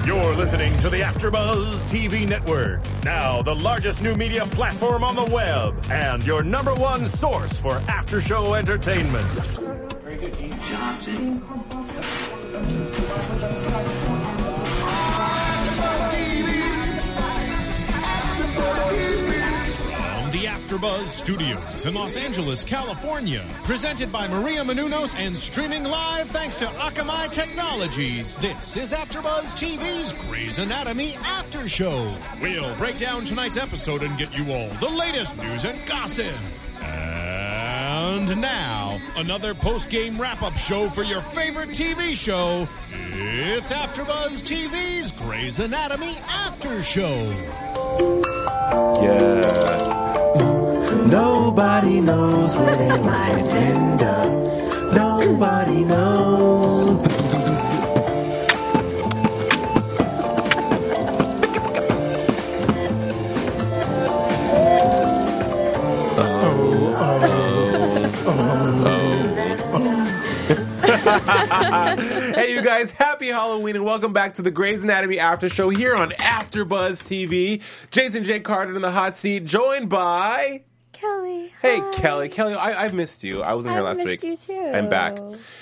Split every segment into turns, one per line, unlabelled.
You're listening to the AfterBuzz TV Network, now the largest new media platform on the web and your number one source for after-show entertainment.
Very good, Keith Johnson.
The AfterBuzz Studios in Los Angeles, California. Presented by Maria Menounos and streaming live thanks to Akamai Technologies. This is AfterBuzz TV's Grey's Anatomy After Show. We'll break down tonight's episode and get you all the latest news and gossip. And now, another post-game wrap-up show for your favorite TV show. It's AfterBuzz TV's Grey's Anatomy After Show.
Yeah. Nobody knows where they might end up. Nobody knows. Hey, you guys, happy Halloween and welcome back to the Grey's Anatomy After Show here on AfterBuzz TV. Jason J. Carter in the hot seat, joined by
Kelly.
Hey,
hi.
Kelly, I've missed you. I wasn't here last week.
I missed you too.
I'm back.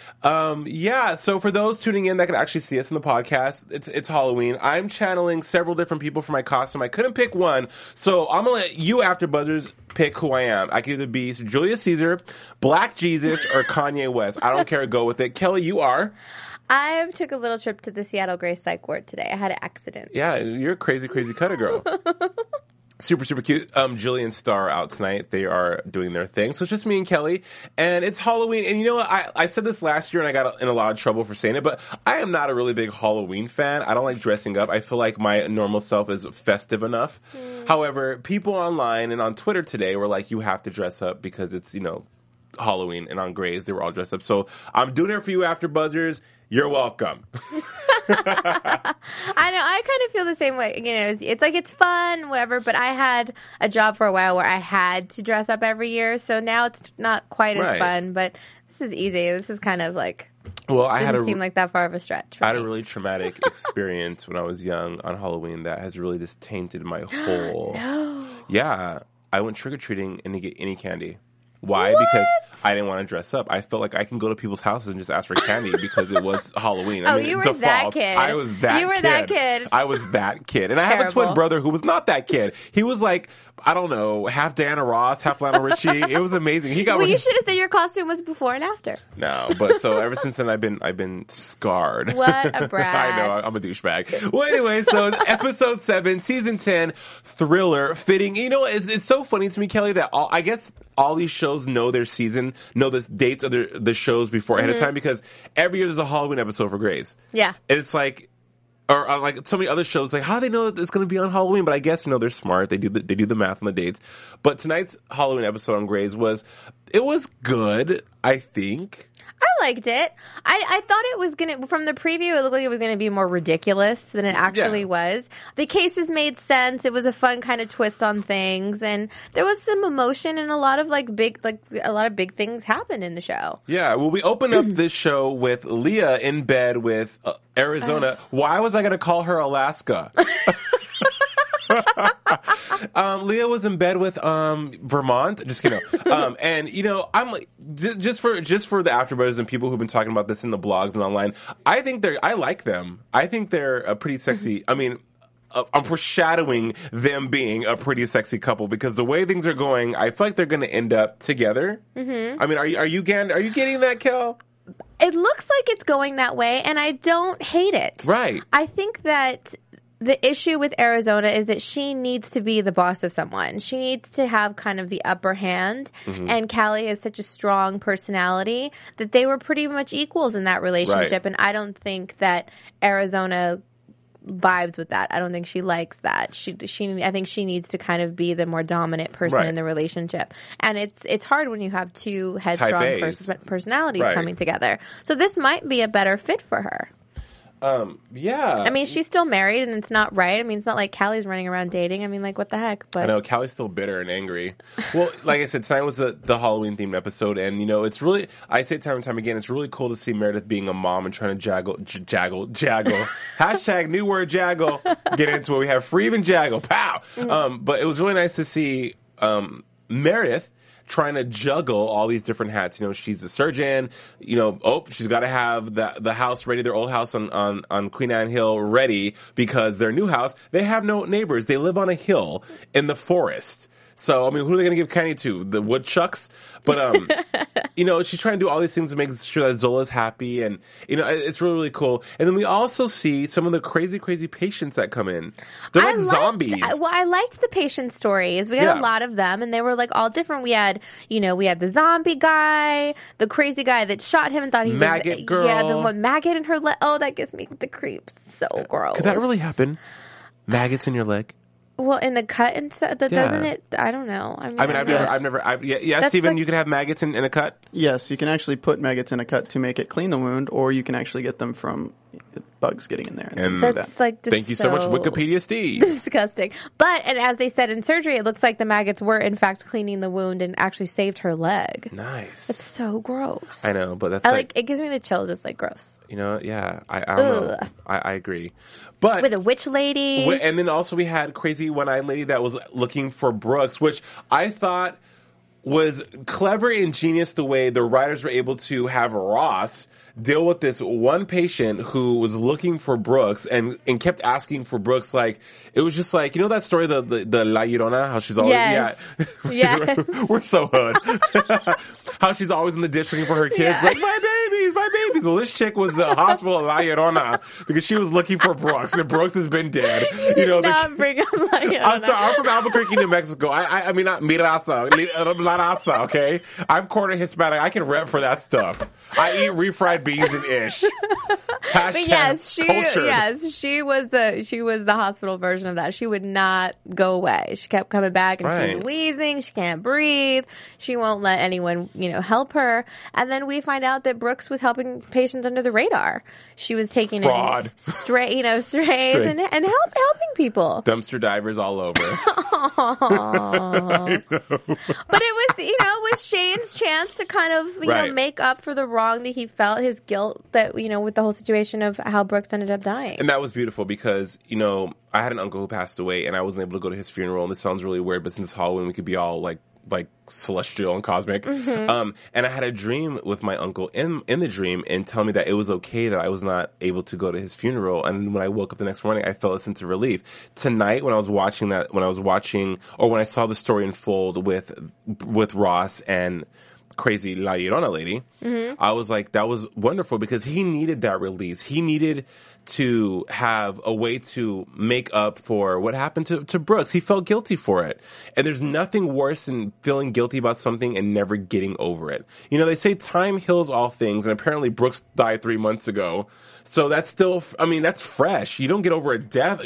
So for those tuning in that can actually see us in the podcast, it's Halloween. I'm channeling several different people for my costume. I couldn't pick one, so I'm gonna let you AfterBuzzers pick who I am. I can either be Julius Caesar, Black Jesus, or Kanye West. I don't care. Go with it. Kelly, you are?
I took a little trip to the Seattle Grace Psych Ward today. I had an accident.
Yeah, you're a crazy cutter girl. Super cute. Jillian Starr out tonight. They are doing their thing. So it's just me and Kelly. And it's Halloween. And you know what? I said this last year and I got in a lot of trouble for saying it, but I am not a really big Halloween fan. I don't like dressing up. I feel like my normal self is festive enough. However, people online and on Twitter today were like, you have to dress up because it's, Halloween. And on Grey's, they were all dressed up. So I'm doing it for you AfterBuzzers. You're welcome.
I know. I kind of feel the same way. It's like it's fun, whatever. But I had a job for a while where I had to dress up every year, so now it's not quite as fun. But this is easy. This is kind of like.
Well, I
didn't seem like that far of a stretch.
I had a really traumatic experience when I was young on Halloween that has really just tainted my whole.
No.
Yeah, I went trick or treating and didn't get any candy. Why?
What?
Because I didn't want to dress up. I felt like I can go to people's houses and just ask for candy because it was Halloween.
You were that kid.
I was that kid.
You were that kid.
I was that kid. And I have a twin brother who was not that kid. He was like, I don't know, half Diana Ross, half Lionel Richie. It was amazing. He got.
Well, you should have said your costume was before and after.
No, but so ever since then I've been scarred.
What a brat.
I know, I'm a douchebag. Well, anyway, so it's episode 7, season 10, thriller, fitting. You know, it's so funny to me, Kelly, that I guess all these shows know their season, know the dates of the shows before ahead of time because every year there's a Halloween episode for Grey's. Yeah. And it's like, or on like so many other shows, like how do they know that it's going to be on Halloween? But I guess they're smart. They do the math on the dates. But tonight's Halloween episode on Grey's was good. I think.
I liked it. I thought it was from the preview, it looked like it was gonna be more ridiculous than it actually was. The cases made sense. It was a fun kind of twist on things, and there was some emotion and a lot of big things happened in the show.
Yeah. Well, we opened up this show with Leah in bed with Arizona. Why was I gonna call her Alaska? Leah was in bed with Vermont. Just kidding. And I'm like, just for the AfterBuzzers and people who've been talking about this in the blogs and online, I like them. I think they're a pretty sexy. I mean, I'm foreshadowing them being a pretty sexy couple because the way things are going, I feel like they're going to end up together. Mm-hmm. I mean, are you getting that, Kel?
It looks like it's going that way, and I don't hate it.
Right.
I think that the issue with Arizona is that she needs to be the boss of someone. She needs to have kind of the upper hand. Mm-hmm. And Callie has such a strong personality that they were pretty much equals in that relationship. Right. And I don't think that Arizona vibes with that. I don't think she likes that. I think she needs to kind of be the more dominant person in the relationship. And it's hard when you have two headstrong personalities coming together. So this might be a better fit for her.
Yeah.
I mean, she's still married, and it's not right. I mean, it's not like Callie's running around dating. I mean, like, what the heck? But
I know Callie's still bitter and angry. Well, like I said, tonight was the Halloween themed episode, and it's really, I say time and time again, it's really cool to see Meredith being a mom and trying to jaggle. Hashtag new word jaggle. Get into it. We have free and jaggle. Pow. But it was really nice to see Meredith trying to juggle all these different hats. She's a surgeon. She's got to have the house ready, their old house on Queen Anne Hill ready, because their new house, they have no neighbors. They live on a hill in the forest. So, I mean, who are they going to give candy to? The woodchucks? But, she's trying to do all these things to make sure that Zola's happy, and, it's really, really cool. And then we also see some of the crazy, crazy patients that come in. They're like zombies.
I liked the patient stories. We had a lot of them, and they were, like, all different. We had the zombie guy, the crazy guy that shot him and thought he was...
Maggot girl.
Yeah, the one maggot in her leg. Oh, that gives me the creeps. So gross.
Could that really happen? Maggots in your leg?
Well, in the cut and stuff, doesn't it? I don't know.
I've never. Steven,
like,
you can have maggots in a cut?
Yes, you can actually put maggots in a cut to make it clean the wound, or you can actually get them from bugs getting in there. And
that's like
thank you so much, Wikipedia Steve.
Disgusting. And as they said in surgery, it looks like the maggots were in fact cleaning the wound and actually saved her leg.
Nice.
It's so gross.
I know, but that's
it gives me the chills. It's like gross.
Yeah, I don't know. I agree. But
with a witch lady.
And then also we had crazy one-eyed lady that was looking for Brooks, which I thought was clever and ingenious the way the writers were able to have Ross deal with this one patient who was looking for Brooks and kept asking for Brooks. Like, it was just like, that story, the La Llorona, how she's always,
yes.
We're so hood. How she's always in the ditch looking for her kids.
Yeah.
Like, my babies. Well, this chick was the hospital of La Llorona because she was looking for Brooks, and Brooks has been dead.
Bring up La Llorona.
I'm from Albuquerque, New Mexico. I mean, not La Raza, okay? I'm quarter Hispanic. I can rep for that stuff. I eat refried beans and ish.
But yes,
cultured.
she was the hospital version of that. She would not go away. She kept coming back, and she's wheezing. She can't breathe. She won't let anyone, help her. And then we find out that Brooks was helping patients under the radar. She was taking
fraud,
strays and helping people.
Dumpster divers all over.
But it was Shane's chance to kind of make up for the wrong that he felt, his guilt that with the whole situation of how Brooks ended up dying.
And that was beautiful because I had an uncle who passed away, and I wasn't able to go to his funeral. And this sounds really weird, but since Halloween, we could be all like celestial and cosmic.
Mm-hmm.
And I had a dream with my uncle in the dream and tell me that it was okay that I was not able to go to his funeral. And when I woke up the next morning, I felt a sense of relief. Tonight, when I saw the story unfold with Ross and crazy La Llorona lady, I was like, that was wonderful because he needed that release. He needed to have a way to make up for what happened to Brooks. He felt guilty for it. And there's nothing worse than feeling guilty about something and never getting over it. They say time heals all things, and apparently Brooks died 3 months ago. So that's still, that's fresh. You don't get over a death.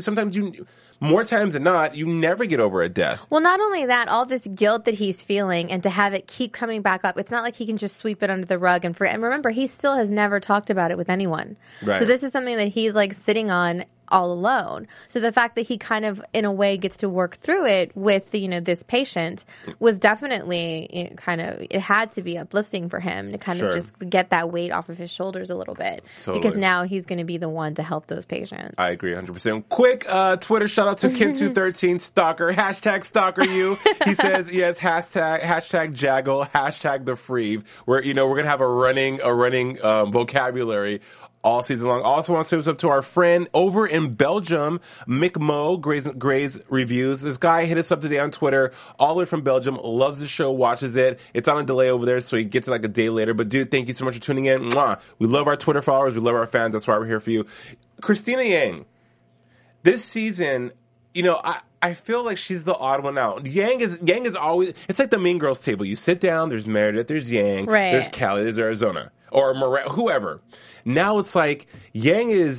More times than not, you never get over a death.
Well, not only that, all this guilt that he's feeling and to have it keep coming back up, it's not like he can just sweep it under the rug and forget. And remember, he still has never talked about it with anyone.
Right.
So this is something that he's sitting on all alone. So the fact that he kind of, in a way, gets to work through it with, this patient was definitely it had to be uplifting for him to kind of just get that weight off of his shoulders a little bit.
Totally.
Because now he's going to be the one to help those patients.
I agree 100%. Quick Twitter shout out to Kintu13 Stalker, hashtag Stalker you. He says, yes, hashtag Jaggle, hashtag the Freeve. We're going to have a running vocabulary all season long. Also want to say what's up to our friend over in Belgium, Mick Mo, Gray's Reviews. This guy hit us up today on Twitter, all the way from Belgium, loves the show, watches it. It's on a delay over there, so he gets it a day later. But dude, thank you so much for tuning in. Mwah. We love our Twitter followers. We love our fans. That's why we're here for you. Christina Yang, this season, I feel like she's the odd one out. Yang is always, it's like the Mean Girls table. You sit down, there's Meredith, there's Yang, there's Callie, there's Arizona, or whoever. Now it's like Yang is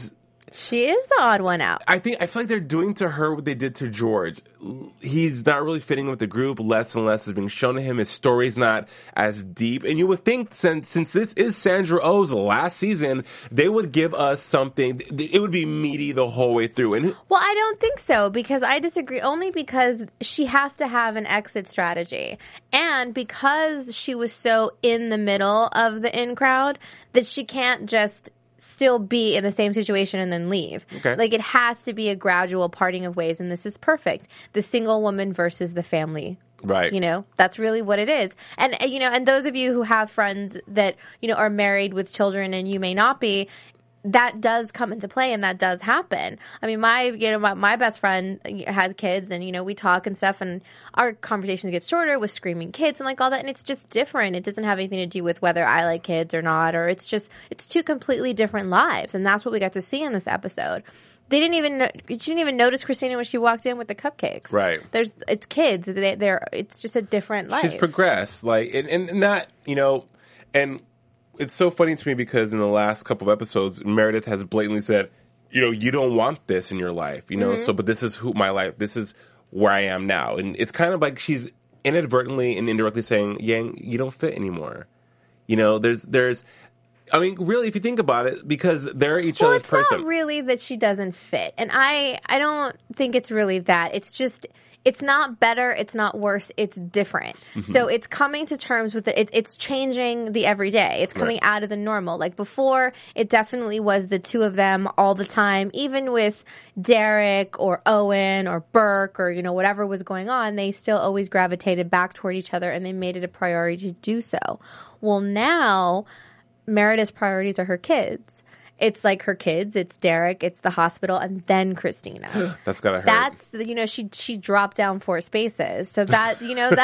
She is the odd one out.
I feel like they're doing to her what they did to George. He's not really fitting with the group. Less and less is being shown to him. His story's not as deep. And you would think since this is Sandra Oh's last season, they would give us something. It would be meaty the whole way through. And
well, I don't think so, because I disagree, only because she has to have an exit strategy. And because she was so in the middle of the in crowd that she can't just still be in the same situation and then leave.
Okay.
Like, it has to be a gradual parting of ways, and this is perfect. The single woman versus the family.
right.
You know, that's really what it is. And, you know, and those of you who have friends that, you know, are married with children and you may not be, that does come into play and that does happen. I mean, my best friend has kids and, you know, we talk and stuff and our conversations get shorter with screaming kids and like all that. And it's just different. It doesn't have anything to do with whether I like kids or not, or it's two completely different lives. And that's what we got to see in this episode. She didn't even notice Christina when she walked in with the cupcakes.
Right.
It's kids. It's just a different life.
She's progressed. Like, and not, you know, and it's so funny to me because in the last couple of episodes, Meredith has blatantly said, you know, you don't want this in your life, you know, so, but this is my life, this is where I am now. And it's kind of like she's inadvertently and indirectly saying, Yang, you don't fit anymore. You know, there's, I mean, really, if you think about it, because they're each other's person.
Well, it's not really that she doesn't fit. And I don't think it's really that. It's just, it's not better, it's not worse, it's different. Mm-hmm. So it's coming to terms with it. It's changing the everyday. It's coming out of the normal. Like before, it definitely was the two of them all the time. Even with Derek or Owen or Burke or, you know, whatever was going on, they still always gravitated back toward each other and they made it a priority to do so. Well, now Meredith's priorities are her kids. It's like her kids, it's Derek, it's the hospital, and then Christina.
That's gotta hurt.
That's, you know, she dropped down 4 spaces. So that, you know,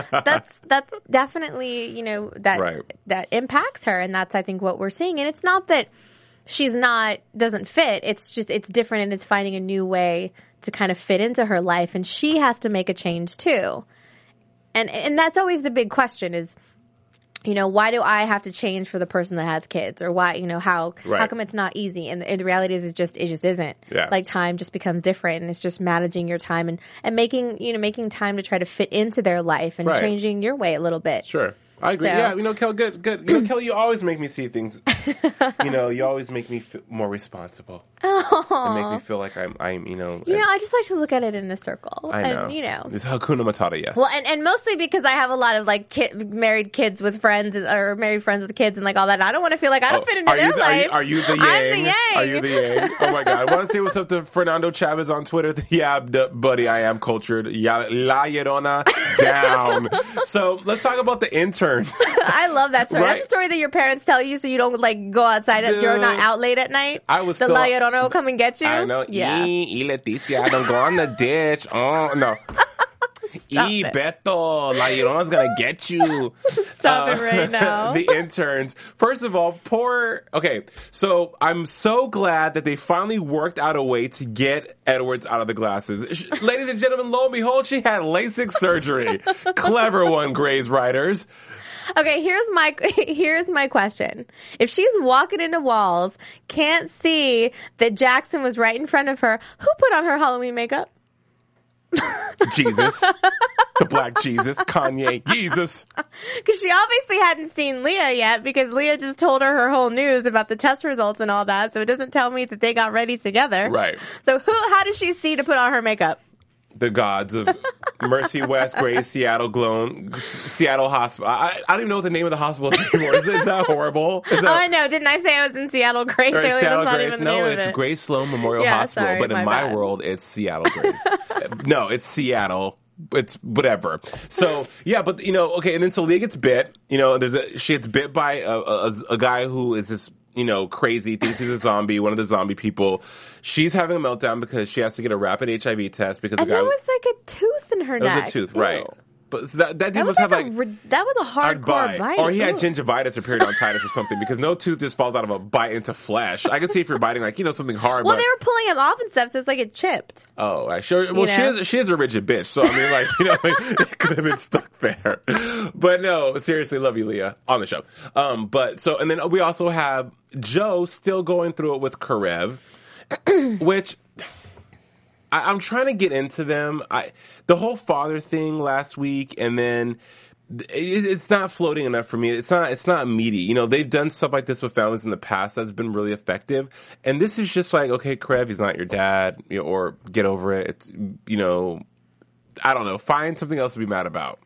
that's definitely, you know, that impacts her. And that's, I think, what we're seeing. And it's not that doesn't fit. It's just, it's different and it's finding a new way to kind of fit into her life. And she has to make a change too. And that's always the big question is, you know, why do I have to change for the person that has kids? Or why, you know, how come it's not easy? And the reality is it just isn't.
Yeah.
Like time just becomes different and it's just managing your time and making time to try to fit into their life and changing your way a little bit.
Sure. I agree. So, yeah, you know, Kelly, good. You know, Kelly, you always make me see things. You know, you always make me feel more responsible. And make me feel like I'm, you know.
You know, I just like to look at it in a circle.
I know.
And, you know.
It's Hakuna Matata, yes.
Well, and mostly because I have a lot of, like, married kids with friends or married friends with kids and, like, all that. I don't want to feel like I don't fit into their life.
Are you the Yang?
I'm the Yang.
Are you the Yang? Oh, my God. I want to say what's up to Fernando Chavez on Twitter. Yeah, buddy, I am cultured. La Llorona down. So let's talk about the intern.
I love that story. That's a story that your parents tell you so you don't, like, go outside. You're not out late at night.
I was
La Llorona will come and get you.
I know.
Yeah.
Leticia, I don't go on the ditch. Oh, no. Beto, La Llorona's gonna get you.
Stop it right now.
The interns. First of all, okay, so I'm so glad that they finally worked out a way to get Edwards out of the glasses. Ladies and gentlemen, lo and behold, she had LASIK surgery. Clever one, Grey's writers.
Okay, here's my question. If she's walking into walls, can't see that Jackson was right in front of her, who put on her Halloween makeup?
Jesus. The black Jesus. Kanye. Jesus.
Because she obviously hadn't seen Leah yet because Leah just told her whole news about the test results and all that, so it doesn't tell me that they got ready together.
Right.
So how does she see to put on her makeup?
The gods of Mercy West, Grace, Seattle, Gloan, Seattle Hospital. I don't even know what the name of the hospital is anymore. Is that horrible?
I know. Didn't I say I was in Seattle Grace?
Or Seattle
not
Grace.
Even the
No,
name
it's
of it.
Grace Sloan Memorial Hospital.
Sorry,
but in my
bad.
world, it's Seattle Grace. No, it's Seattle. It's whatever. So, yeah, but, you know, okay, and then so Leah gets bit. You know, she gets bit by a guy who is just, you know, crazy, thinks he's a zombie, one of the zombie people. She's having a meltdown because she has to get a rapid HIV test because
and
the guy
there was like a tooth in her neck.
It was a tooth,
Ew.
right. But so that dude must have
that was a hardcore bite.
Or he had gingivitis or periodontitis or something because no tooth just falls out of a bite into flesh. I can see if you're biting like, you know, something hard.
Well,
but...
they were pulling him off and stuff, so it's like it chipped.
Oh, right. Sure. Well, she is a rigid bitch. So, I mean, like, you know, it could have been stuck there. But no, seriously, love you, Leah, on the show. But so, and then we also have Joe still going through it with Karev. which I'm trying to get into them. The whole father thing last week, and then it's not floating enough for me. It's not meaty. You know, they've done stuff like this with families in the past that's been really effective. And this is just like, okay, Krev, he's not your dad, you know, or get over it. It's, you know, I don't know. Find something else to be mad about.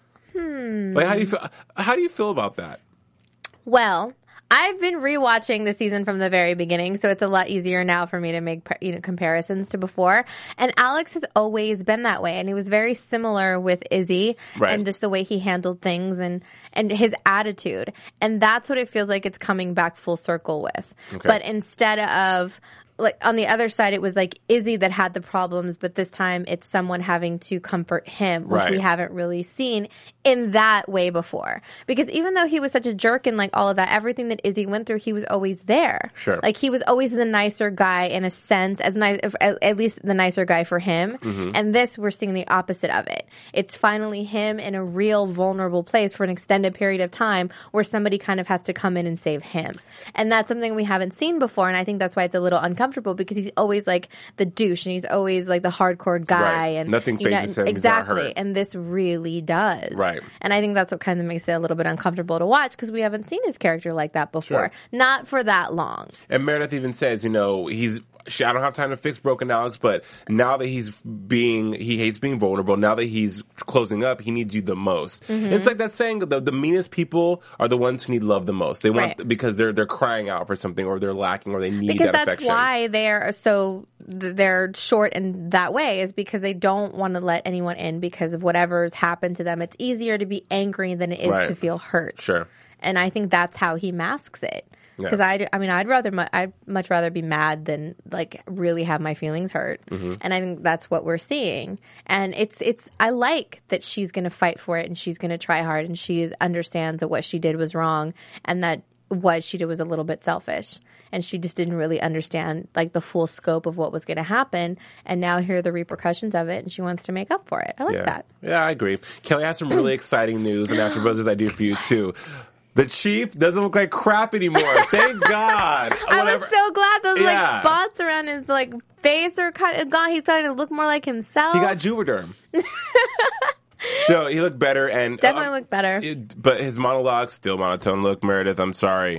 Like, how do you feel about that?
Well, I've been rewatching the season from the very beginning, so it's a lot easier now for me to make comparisons to before. And Alex has always been that way, and he was very similar with Izzy, and just the way he handled things and his attitude. And that's what it feels like it's coming back full circle with. Okay. But instead of, like, on the other side, it was like Izzy that had the problems, but this time it's someone having to comfort him, which we haven't really seen in that way before. Because even though he was such a jerk and like all of that, everything that Izzy went through, he was always there.
Sure.
Like, he was always the nicer guy in a sense, as nice, at least the nicer guy for him. Mm-hmm. And this, we're seeing the opposite of it. It's finally him in a real vulnerable place for an extended period of time where somebody kind of has to come in and save him. And that's something we haven't seen before, and I think that's why it's a little uncomfortable, because he's always like the douche and he's always like the hardcore guy, and
nothing phases him.
Exactly, and this really does.
Right.
And I think that's what kind of makes it a little bit uncomfortable to watch, because we haven't seen his character like that before, not for that long.
And Meredith even says, you know, I don't have time to fix broken Alex, but now that he hates being vulnerable, now that he's closing up, he needs you the most. Mm-hmm. It's like that saying, the meanest people are the ones who need love the most. They want, because they're crying out for something, or they're lacking, or they need that affection.
Because that's why they're short in that way, is because they don't want to let anyone in because of whatever's happened to them. It's easier to be angry than it is to feel hurt.
Sure.
And I think that's how he masks it. Because I'd much rather be mad than like really have my feelings hurt, and I think that's what we're seeing. And I like that she's going to fight for it, and she's going to try hard, and she understands that what she did was wrong, and that what she did was a little bit selfish, and she just didn't really understand like the full scope of what was going to happen. And now here are the repercussions of it, and she wants to make up for it. I like that.
Yeah, I agree. Kelly has some really exciting news, and AfterBuzzers, I do for you too. The Chief doesn't look like crap anymore. Thank God.
I was so glad those like spots around his like face are kind of gone. He's starting to look more like himself.
He got Juvederm. No, he looked better, and
definitely looked better.
But his monologue still monotone. Look, Meredith, I'm sorry.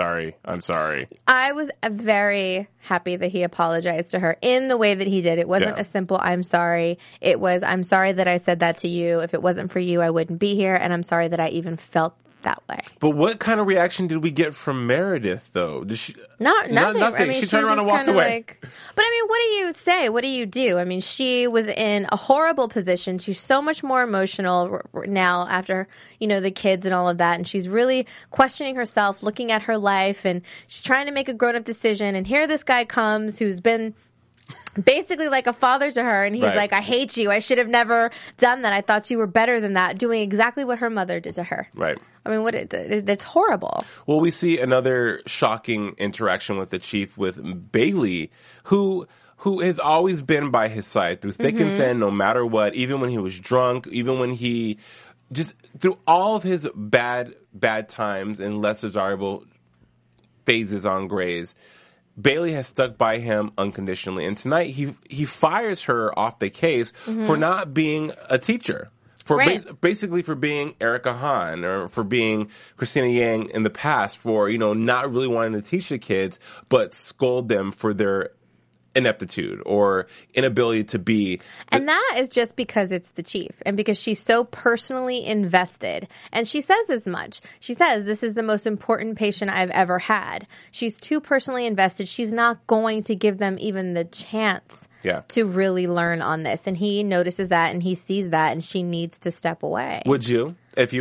I
was very happy that he apologized to her in the way that he did. It wasn't a simple "I'm sorry." It was "I'm sorry that I said that to you. If it wasn't for you, I wouldn't be here, and I'm sorry that I even felt that way."
But what kind of reaction did we get from Meredith, though? Did she?
Nothing.
I mean, she turned around and walked away.
But I mean, what do you say? What do you do? I mean, she was in a horrible position. She's so much more emotional now after, the kids and all of that. And she's really questioning herself, looking at her life, and she's trying to make a grown-up decision. And here this guy comes who's been basically like a father to her, and he's like, "I hate you. I should have never done that. I thought you were better than that," doing exactly what her mother did to her.
Right.
I mean, it's horrible.
Well, we see another shocking interaction with the Chief with Bailey, who has always been by his side through thick and thin, no matter what, even when he was drunk, even when he just through all of his bad times and less desirable phases on Grey's. Bailey has stuck by him unconditionally, and tonight he fires her off the case for not being a teacher, for basically for being Erica Hahn, or for being Christina Yang in the past, for not really wanting to teach the kids but scold them for their ineptitude or inability to be.
And that is just because it's the Chief, and because she's so personally invested. And she says as much. She says, "This is the most important patient I've ever had." She's too personally invested. She's not going to give them even the chance to really learn on this. And he notices that, and he sees that, and she needs to step away.
Would you?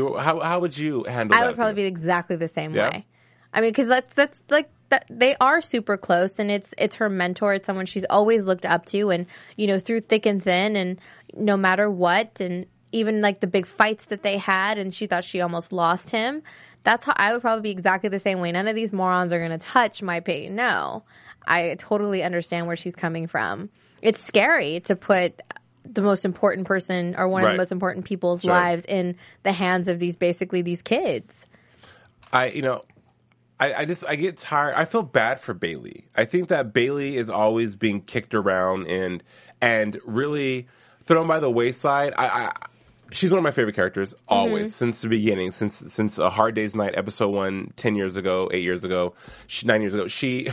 How would you handle that?
I would probably be exactly the same way. I mean, because that's like, that they are super close, and it's her mentor. It's someone she's always looked up to, and through thick and thin, and no matter what, and even like the big fights that they had, and she thought she almost lost him. That's how I would probably be exactly the same way. None of these morons are going to touch my pain. No, I totally understand where she's coming from. It's scary to put the most important person, or one of the most important people's lives, in the hands of these kids.
I get tired. I feel bad for Bailey. I think that Bailey is always being kicked around and really thrown by the wayside. She's one of my favorite characters always since the beginning, since A Hard Day's Night episode 1, 10 years ago, 8 years ago, 9 years ago. She,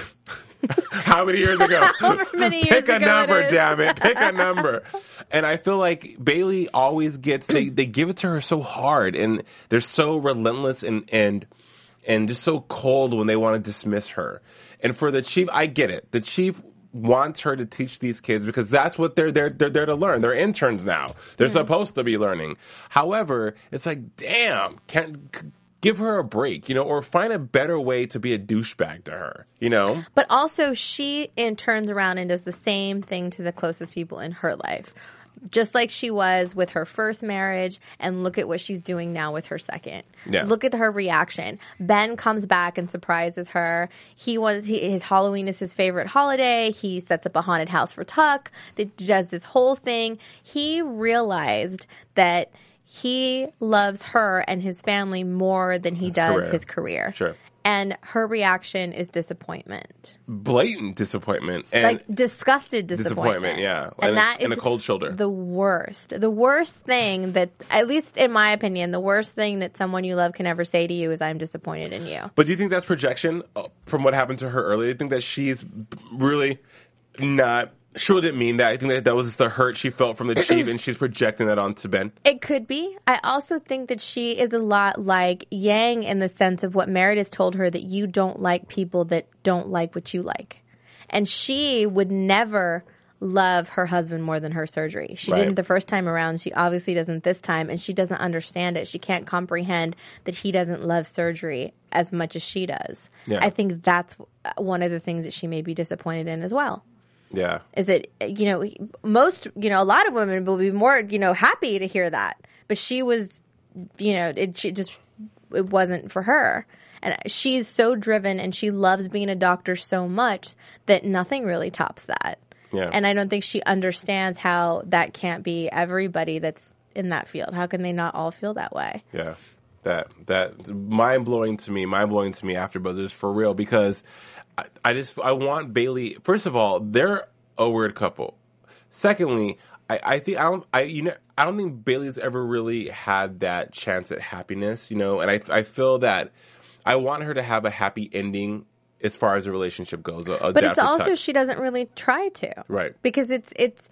how many years ago?
However many years
Pick a
ago
number,
it is.
damn it. Pick a number. And I feel like Bailey always gets, they give it to her so hard and they're so relentless and just so cold when they want to dismiss her. And for the chief, I get it. The chief wants her to teach these kids because that's what they're there to learn. They're interns now. They're supposed to be learning. However, it's like, damn, give her a break, or find a better way to be a douchebag to her,
But also she turns around and does the same thing to the closest people in her life. Just like she was with her first marriage, and look at what she's doing now with her second.
Yeah.
Look at her reaction. Ben comes back and surprises her. His Halloween is his favorite holiday. He sets up a haunted house for Tuck. That does this whole thing. He realized that he loves her and his family more than he does his career.
Sure.
And her reaction is disappointment.
Blatant disappointment. And
Like disgusted disappointment.
Yeah.
And that is
a cold shoulder.
the worst. The worst thing that, at least in my opinion, the worst thing that someone you love can ever say to you is, I'm disappointed in you.
But do you think that's projection from what happened to her earlier? Do you think that she's really not... She didn't mean that. I think that was just the hurt she felt from the chief, and she's projecting that onto Ben.
It could be. I also think that she is a lot like Yang in the sense of what Meredith told her, that you don't like people that don't like what you like. And she would never love her husband more than her surgery. She didn't the first time around. She obviously doesn't this time, and she doesn't understand it. She can't comprehend that he doesn't love surgery as much as she does.
Yeah.
I think that's one of the things that she may be disappointed in as well.
Yeah.
Is that, most, a lot of women will be more, happy to hear that. But she was, it wasn't for her. And she's so driven and she loves being a doctor so much that nothing really tops that.
Yeah.
And I don't think she understands how that can't be everybody that's in that field. How can they not all feel that way?
Yeah. That mind-blowing to me AfterBuzz is for real because I want Bailey. First of all, they're a weird couple. Secondly, I don't think Bailey's ever really had that chance at happiness, and I feel that I want her to have a happy ending as far as the relationship goes.
But it's also she doesn't really try to,
right?
Because it's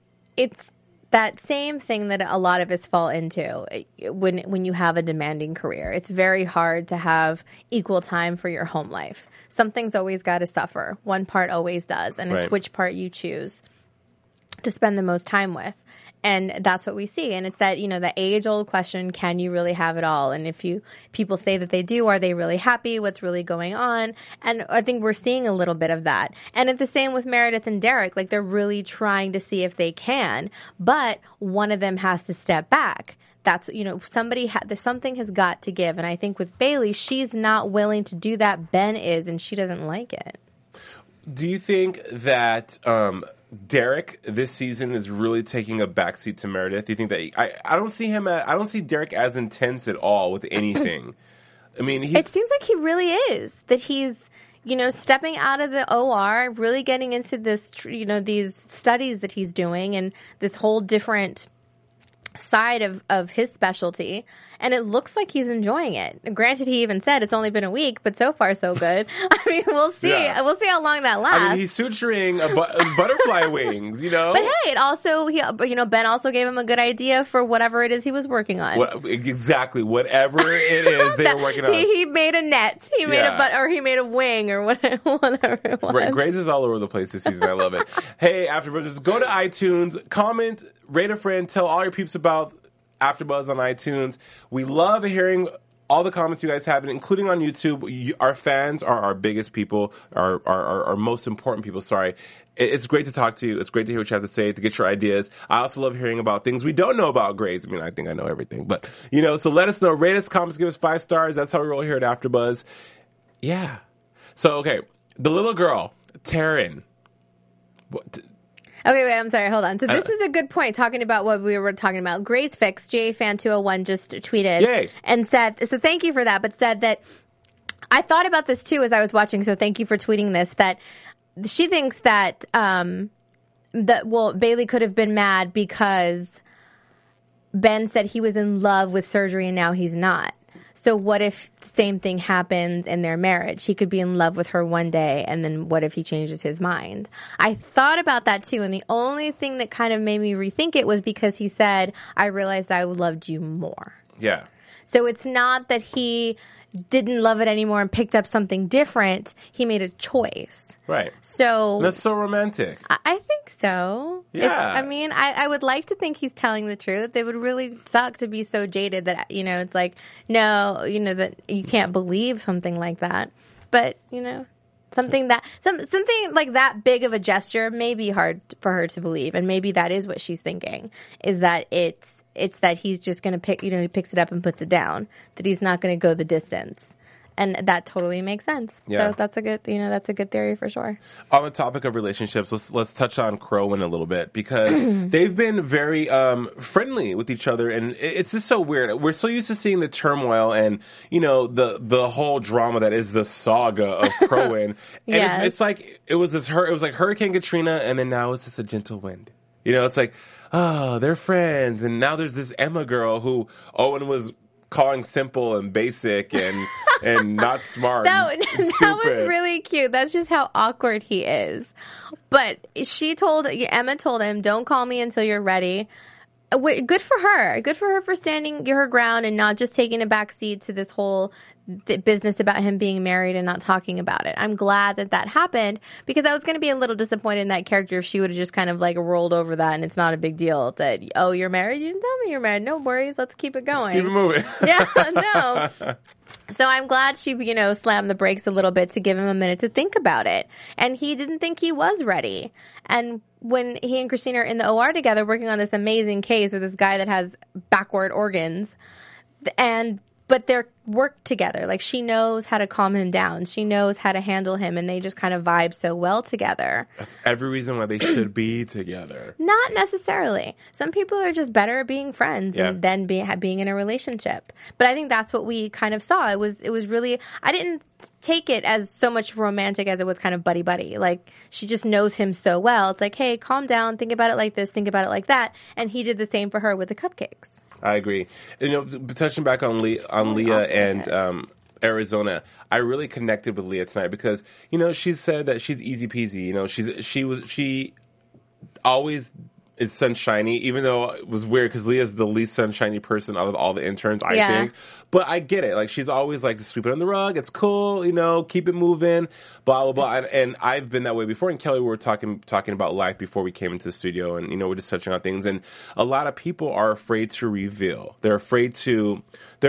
that same thing that a lot of us fall into when you have a demanding career. It's very hard to have equal time for your home life. Something's always got to suffer. One part always does, and it's which part you choose to spend the most time with. And that's what we see. And it's that, the age-old question, can you really have it all? And if people say that they do, are they really happy? What's really going on? And I think we're seeing a little bit of that. And it's the same with Meredith and Derek. Like, they're really trying to see if they can, but one of them has to step back. That's, something has got to give. And I think with Bailey, she's not willing to do that. Ben is, and she doesn't like it.
Do you think that Derek this season is really taking a backseat to Meredith? Do you think that I don't see Derek as intense at all with anything. I mean,
it seems like he really is. That he's, stepping out of the OR, really getting into this, these studies that he's doing and this whole different side of his specialty, and it looks like he's enjoying it. Granted, he even said it's only been a week, but so far so good. I mean, we'll see.
Yeah.
We'll see how long that lasts.
I mean, he's suturing butterfly wings,
But hey, it also Ben also gave him a good idea for whatever it is he was working on.
Exactly, whatever it is they were working on.
He made a net. He made he made a wing or whatever it was.
Grades is all over the place this season. I love it. Hey, AfterBuzzers, go to iTunes, comment, rate a friend, tell all your peeps about AfterBuzz on iTunes. We love hearing all the comments you guys have, including on YouTube. Our fans are our biggest people, our most important people. Sorry. It's great to talk to you. It's great to hear what you have to say, to get your ideas. I also love hearing about things we don't know about grades. I mean, I think I know everything, but so let us know. Rate us, comments, give us 5 stars. That's how we roll here at AfterBuzz. Yeah. So, okay. The little girl, Taryn.
Okay, wait, I'm sorry, hold on. So this is a good point, talking about what we were talking about. Grades Fix, JFan201 just tweeted.
Yay.
And said, so thank you for that, but said that I thought about this too as I was watching, so thank you for tweeting this, that she thinks that, Bailey could have been mad because Ben said he was in love with surgery and now he's not. So what if the same thing happens in their marriage? He could be in love with her one day, and then what if he changes his mind? I thought about that too, and the only thing that kind of made me rethink it was because he said, I realized I loved you more.
Yeah.
So it's not that he didn't love it anymore and picked up something different. He made a choice.
Right.
So
that's so romantic.
I think so.
Yeah.
I would like to think he's telling the truth. It would really suck to be so jaded that, it's like, no, that you can't believe something like that. But, something like that big of a gesture may be hard for her to believe. And maybe that is what she's thinking, is that it's that he's just going to pick, he picks it up and puts it down, that he's not going to go the distance. And that totally makes sense.
Yeah.
So that's a good theory for sure.
On the topic of relationships, let's touch on Crowan a little bit, because they've been very friendly with each other, and it's just so weird. We're so used to seeing the turmoil and the whole drama that is the saga of Crowan, and
Yes.
it's like it was like Hurricane Katrina, and then now it's just a gentle wind. It's like, oh, they're friends, and now there's this Emma girl who Owen was calling simple and basic and not smart.
That was
stupid.
really cute. That's just how awkward he is. But Emma told him, don't call me until you're ready. Good for her. Good for her for standing her ground and not just taking a back seat to this whole business about him being married and not talking about it. I'm glad that happened, because I was going to be a little disappointed in that character if she would have just kind of like rolled over that and it's not a big deal that, oh, you're married? You didn't tell me you're married. No worries. Let's keep it going.
Let's keep it moving.
Yeah, no. So I'm glad she, slammed the brakes a little bit to give him a minute to think about it. And he didn't think he was ready. And when he and Christina are in the OR together working on this amazing case with this guy that has backward organs, but they're work together. Like, she knows how to calm him down. She knows how to handle him, and they just kind of vibe so well together.
That's every reason why they should be together.
Not necessarily. Some people are just better at being friends than being in a relationship. But I think that's what we kind of saw. It was really, I didn't take it as so much romantic as it was kind of buddy-buddy. Like, she just knows him so well. It's like, hey, calm down. Think about it like this. Think about it like that. And he did the same for her with the cupcakes.
I agree. Touching back on Leah and Arizona, I really connected with Leah tonight because she said that she's easy peasy. She always is sunshiny, even though it was weird because Leah's the least sunshiny person out of all the interns, I think. But I get it. Like, she's always like, to sweep it on the rug. It's cool, keep it moving, blah, blah, blah. And I've been that way before. And Kelly, we were talking about life before we came into the studio, and, we're just touching on things. And a lot of people are afraid to reveal. They're afraid to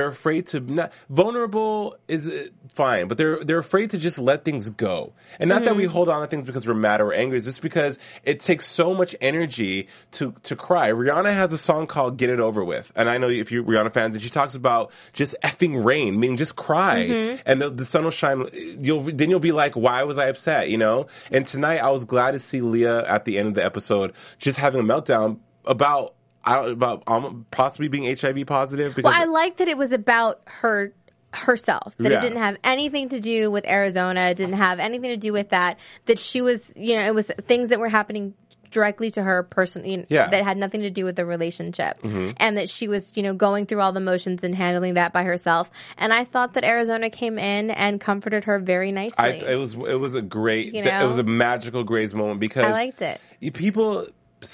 not, vulnerable is fine, but they're afraid to just let things go. And not that we hold on to things because we're mad or angry. It's just because it takes so much energy to cry. Rihanna has a song called Get It Over With. And I know if you're Rihanna fans, and she talks about just effing rain, meaning just cry. And the sun will shine. You'll be like, why was I upset? And tonight I was glad to see Leah at the end of the episode just having a meltdown about possibly being HIV positive. Because
I like that it was about herself, that it didn't have anything to do with Arizona. It didn't have anything to do with that she was, it was things that were happening directly to her personally, that had nothing to do with the relationship, and that she was, going through all the motions and handling that by herself. And I thought that Arizona came in and comforted her very nicely.
It was a great, it was a magical Grey's moment because
I liked it.
People,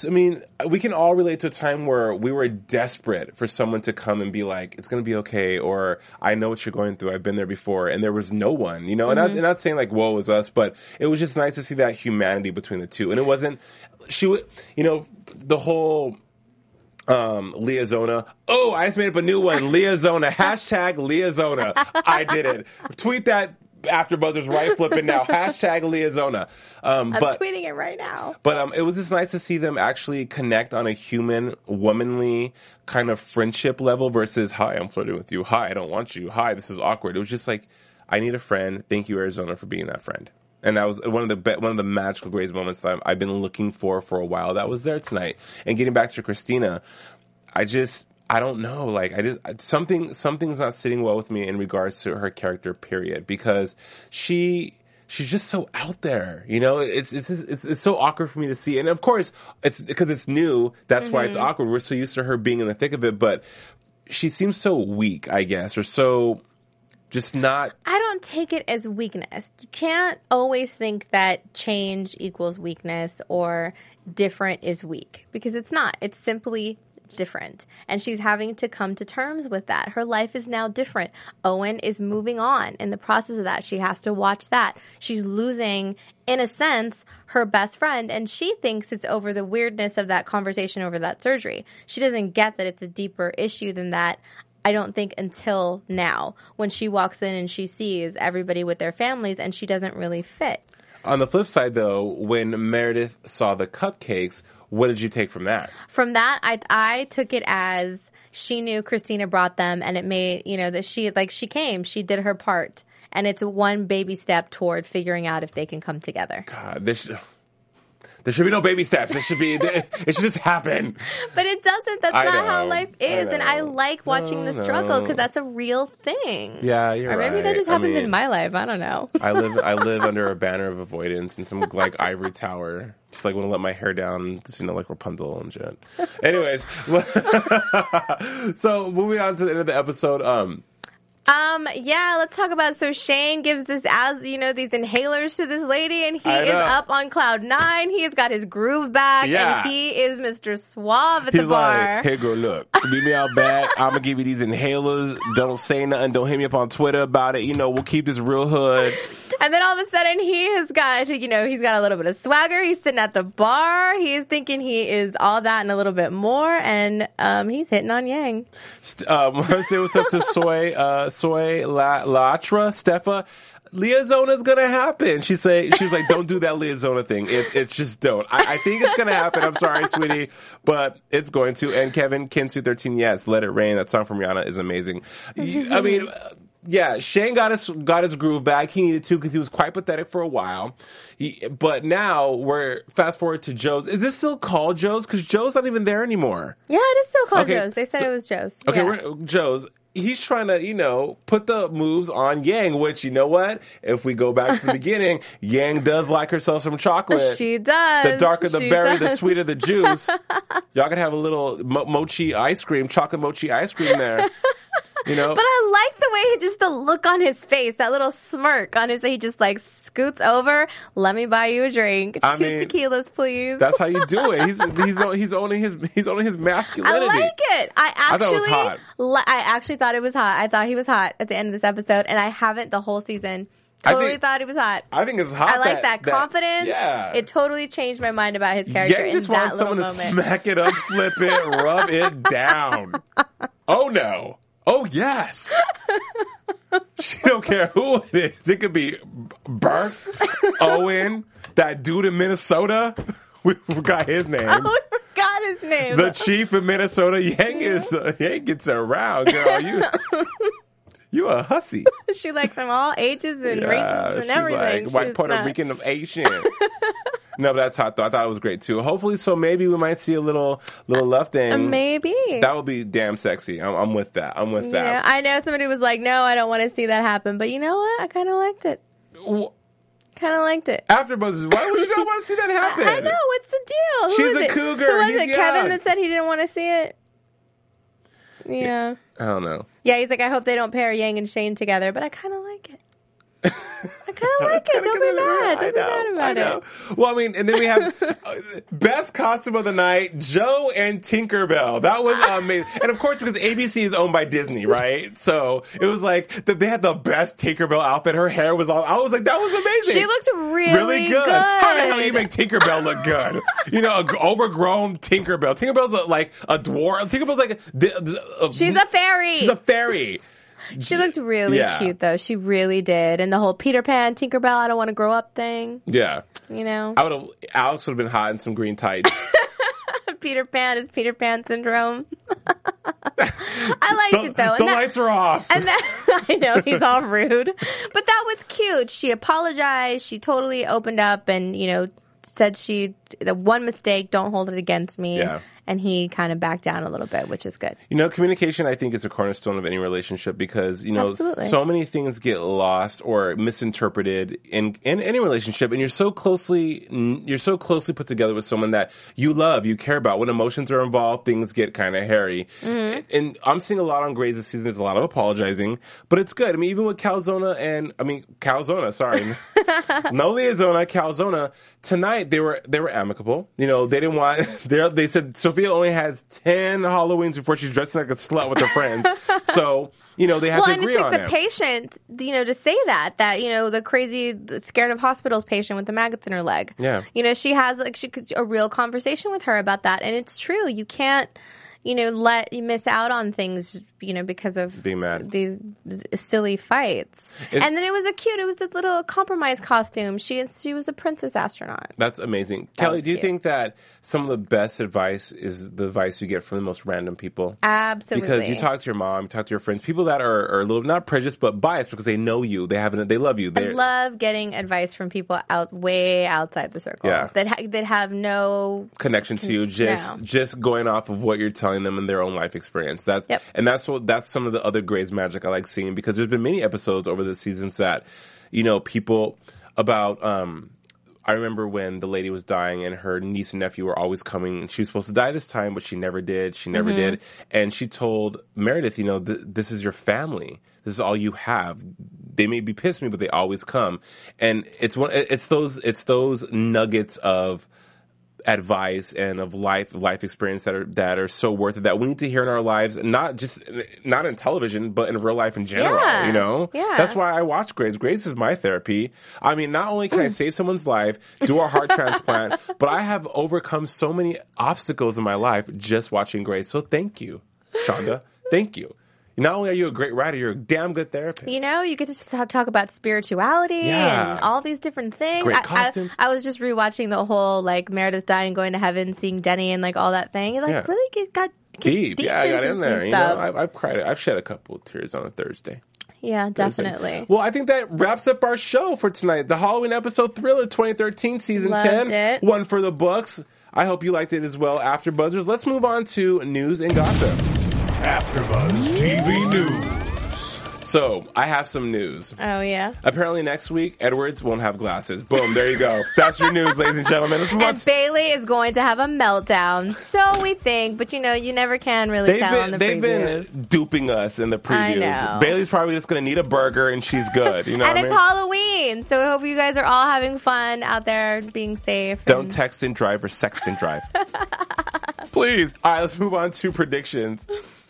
we can all relate to a time where we were desperate for someone to come and be like, it's going to be okay, or I know what you're going through. I've been there before. And there was no one, and not saying like, woe is us, but it was just nice to see that humanity between the two. And it wasn't, the whole, Leah Zona. Oh, I just made up a new one. Leah Zona. Hashtag Leah Zona. I did it. Tweet that. AfterBuzzers right flipping now. Hashtag Leah Zona.
I'm tweeting it right now.
But it was just nice to see them actually connect on a human, womanly kind of friendship level versus, hi, I'm flirting with you. Hi, I don't want you. Hi, this is awkward. It was just like, I need a friend. Thank you, Arizona, for being that friend. And that was one of the magical Grey's moments that I've been looking for a while. That was there tonight. And getting back to Christina, I don't know. Like, something's not sitting well with me in regards to her character, period, because she's just so out there, you know. It's so awkward for me to see, and of course, it's because it's new. That's why it's awkward. We're so used to her being in the thick of it, but she seems so weak, I guess, or so just not.
I don't take it as weakness. You can't always think that change equals weakness or different is weak, because it's not. It's simply different, and she's having to come to terms with that. Her life is now different. Owen is moving on. In the process of that, she has to watch that. She's losing, in a sense, her best friend, and she thinks it's over the weirdness of that conversation over that surgery. She doesn't get that it's a deeper issue than that. I don't think until now, when she walks in and she sees everybody with their families and she doesn't really fit.
On the flip side, though, when Meredith saw the cupcakes, what did you take from that?
From that, I took it as she knew Christina brought them, and it made, you know, that she came, she did her part, and it's one baby step toward figuring out if they can come together.
God, there should be no baby steps. It should just happen.
But it doesn't. That's not how life is. And I like watching the struggle because that's a real thing.
Yeah, you're right.
Or maybe that just happens in my life. I don't know.
I live under a banner of avoidance in some like ivory tower. Just like want to let my hair down, just, you know, like Rapunzel and shit. Anyways, so moving on to the end of the episode.
Yeah, let's talk about, so Shane gives these inhalers to this lady, and he is up on cloud 9. He has got his groove back, and he is Mr. Suave at the bar.
Like, hey girl, look, meet me out back. I'm gonna give you these inhalers. Don't say nothing. Don't hit me up on Twitter about it. You know, we'll keep this real hood. And
then all of a sudden, he has got, he's got a little bit of swagger. He's sitting at the bar. He is thinking he is all that and a little bit more, and he's hitting on Yang.
I want to say what's up to Soy Latra, Stefa. Leazona's gonna happen. She was like, don't do that Leazona thing. It's just don't. I think it's gonna happen. I'm sorry, sweetie, but it's going to. And Kevin Kinsu 13, yes, Let It Rain. That song from Rihanna is amazing. I mean, yeah, Shane got his groove back. He needed to because he was quite pathetic for a while. But now we're fast forward to Joe's. Is this still called Joe's? Because Joe's not even there anymore.
Yeah, it is still called Joe's. They said it was Joe's.
Okay,
yeah.
We're Joe's. He's trying to, put the moves on Yang, which, you know what? If we go back to the beginning, Yang does like herself some chocolate.
She does.
The darker the berry, the sweeter the juice. Y'all can have a little mochi ice cream, chocolate mochi ice cream there. You know?
But I like the way the look on his face, that little smirk on his face. He just like scoots over. Let me buy you a drink. Two tequilas, please.
That's how you do it. He's owning his masculinity.
I like it. I thought it was hot. I actually thought it was hot. I thought he was hot at the end of this episode, and I haven't the whole season. Totally thought he was hot.
I think it's hot.
I like that confidence.
Yeah.
It totally changed my mind about his character.
Yeah, just wants someone to smack it up, flip it, rub it down. Oh no. Oh, yes. She don't care who it is. It could be Burke, Owen, that dude in Minnesota. We forgot his name.
Oh, we forgot his name.
The chief in Minnesota. Yang gets around, girl. You a hussy.
She likes them all ages and races and everything.
Like white Puerto Rican of Asian. No, but that's hot though. I thought it was great too. Hopefully, so maybe we might see a little love thing.
Maybe
that would be damn sexy. I'm with that.
Yeah, I know somebody was like, "No, I don't want to see that happen." But you know what? I kind of liked it. Kind of liked it.
AfterBuzz, why would you not want to see that happen?
I know. What's the deal?
She's a cougar.
Who was
He's
it?
young.
Kevin that said he didn't want to see it. Yeah.
I don't know.
Yeah, he's like, I hope they don't pair Yang and Shane together, but I kind of like it. I kind of like it. Don't be mad. Don't be mad about it.
Well, I mean, and then we have best costume of the night, Joe and Tinkerbell. That was amazing. And of course, because ABC is owned by Disney, right? So it was like they had the best Tinkerbell outfit. Her hair was all. I was like, that was amazing.
She looked really good.
How the hell do you make Tinkerbell look good? You know, an overgrown Tinkerbell. Tinkerbell's like a dwarf. Tinkerbell's like
she's a fairy.
She's a fairy.
She looked really cute, though. She really did. And the whole Peter Pan, Tinkerbell, I don't want to grow up thing.
Yeah.
You know?
Alex would have been hot in some green tights.
Peter Pan is Peter Pan syndrome. I liked it, though.
The lights are off.
And I know, he's all rude. But that was cute. She apologized. She totally opened up and, said she the one mistake, don't hold it against me.
Yeah.
And he kind of backed down a little bit, which is good.
You know, communication, I think, is a cornerstone of any relationship because, you know,
Absolutely.
so many things get lost or misinterpreted in any relationship. And you're so closely put together with someone that you love, you care about. When emotions are involved, things get kind of hairy.
Mm-hmm.
And I'm seeing a lot on Grey's this season. There's a lot of apologizing, but it's good. I mean, even with Calzona, sorry. No Liazona, Calzona. Tonight they were amicable. You know, they didn't want. They said Sophia only has 10 Halloweens before she's dressing like a slut with her friends. So you know they have to agree on it.
Well, and it takes the patient, you know, to say that you know the crazy, scared of hospitals patient with the maggots in her leg.
Yeah.
You know, she has a real conversation with her about that, and it's true. You can't, you know, let you miss out on things, you know, because of
being mad.
These silly fights. And then it was this little compromise costume. She was a princess astronaut.
That's amazing. Kelly, do you
cute.
think that some of the best advice is the advice you get from the most random people?
Absolutely.
Because you talk to your mom, you talk to your friends, people that are a little, not prejudiced, but biased because they know you. They love you.
I love getting advice from people way outside the circle.
Yeah.
That have no
connection to you, just going off of what you're telling them in their own life experience. That's some of the other Grey's magic I like seeing, because there's been many episodes over the seasons that, you know, people about, I remember when the lady was dying and her niece and nephew were always coming, and she was supposed to die this time, but she never did. And she told Meredith, you know, this is your family. This is all you have. They may be pissed at me, but they always come. And it's those nuggets of advice and of life experience that are so worth it, that we need to hear in our lives, not in television, but in real life in general.
Yeah.
You know,
yeah.
That's why I watch Grey's. Grey's is my therapy. I mean, not only can I save someone's life, do a heart transplant, but I have overcome so many obstacles in my life just watching Grey's. So thank you, Shonda. Thank you. Not only are you a great writer, you're a damn good therapist.
You know, you get to talk about spirituality and all these different things.
Great costumes.
I was just rewatching the whole, like, Meredith dying, going to heaven, seeing Denny, and, like, all that thing. It, like, really got deep.
Yeah, I got in there. You
stuff.
know, I've cried. I've shed a couple of tears on a Thursday.
Yeah, definitely.
Well, I think that wraps up our show for tonight. The Halloween episode Thriller 2013 season
Loved
10.
it.
One for the books. I hope you liked it as well, After Buzzers. Let's move on to news and gossip.
AfterBuzz TV News.
So, I have some news.
Oh, yeah?
Apparently next week, Edwards won't have glasses. Boom, there you go. That's your news, ladies and gentlemen. Let's move on.
And Bailey is going to have a meltdown. So we think, but you know, you never can really tell on the
They've
previews.
been duping us in the previews.
I know.
Bailey's probably just going to need a burger and she's good. You know
And
what
it's
I mean?
Halloween, so we hope you guys are all having fun out there, being safe.
Don't text and drive or sext and drive. Please. All right, let's move on to predictions.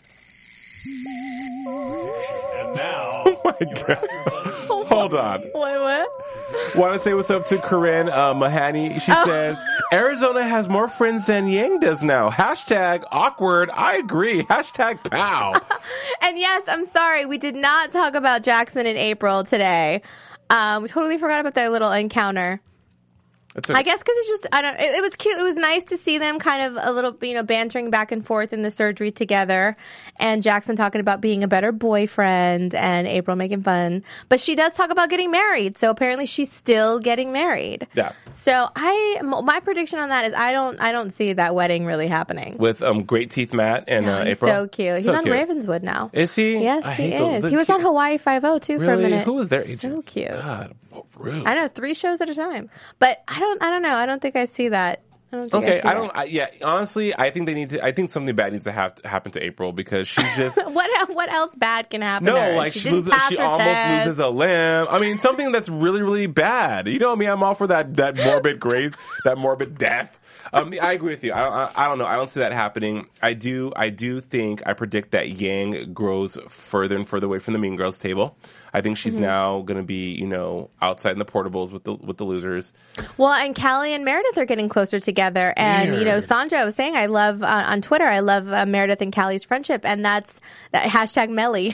And now,
Oh my God. Hold on.
What?
Want to say what's up to Corinne Mahani. She says, Arizona has more friends than Yang does now. Hashtag awkward. I agree. Hashtag pow.
And yes, I'm sorry, we did not talk about Jackson and April today. We totally forgot about their little encounter.
That's okay.
I guess because it's just, it was cute. It was nice to see them kind of a little, you know, bantering back and forth in the surgery together. And Jackson talking about being a better boyfriend and April making fun. But she does talk about getting married. So apparently she's still getting married.
Yeah.
So my prediction on that is I don't see that wedding really happening.
With Great Teeth Matt and
He's
April.
so cute. He's
So
on
cute.
Ravenswood now.
Is he?
Yes,
I
he
hate
is.
the
He was on Hawaii Five-0 too for a
Really?
minute.
Who was their
So
agent?
cute.
God, what rude.
I know, 3 shows at a time. But I don't know. I don't think I see that.
Okay, honestly, I think something bad needs to happen to April because she's just
What else bad can happen?
no,
to her?
like
she
she
didn't pass her
almost
test.
loses a limb. I mean, something that's really, really bad. You know me, I'm all for that morbid grave, that morbid death. I agree with you. I don't know. I don't see that happening. I predict that Yang grows further and further away from the Mean Girls table. I think she's now going to be, you know, outside in the portables with the losers.
Well, and Callie and Meredith are getting closer together. And, you know, Sandra was saying, I love, on Twitter, I love Meredith and Callie's friendship. And that's that hashtag Melly.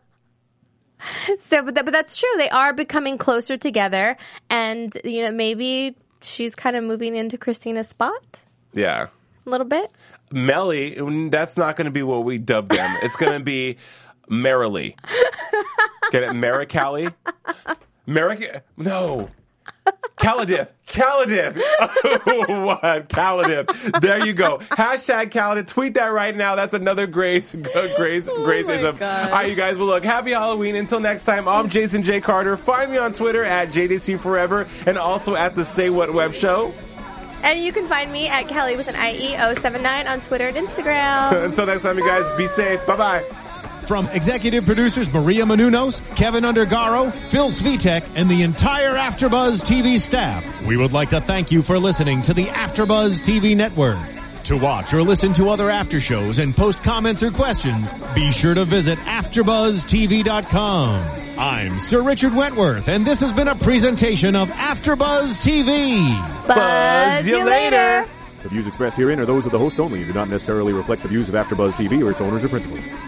So, but that's true. They are becoming closer together. And, you know, maybe she's kind of moving into Christina's spot.
Yeah.
A little bit.
Melly, that's not going to be what we dub them. It's going to be Merrily. Get it? Merrically? No. Caladith. What? Caladith. There you go. Hashtag Caladith. Tweet that right now. That's another Graceism. All right, you guys. Well, look, happy Halloween. Until next time, I'm Jason J. Carter. Find me on Twitter at JDC Forever and also at the Say What Web Show.
And you can find me at Kelly with an IE079 on Twitter and Instagram.
Until next time, you guys. Be safe. Bye-bye.
From executive producers Maria Menounos, Kevin Undergaro, Phil Svitek, and the entire AfterBuzz TV staff, we would like to thank you for listening to the AfterBuzz TV network. To watch or listen to other after shows and post comments or questions, be sure to visit AfterBuzzTV.com. I'm Sir Richard Wentworth, and this has been a presentation of AfterBuzz TV.
Buzz you later.
The views expressed herein are those of the hosts only and do not necessarily reflect the views of AfterBuzz TV or its owners or principals.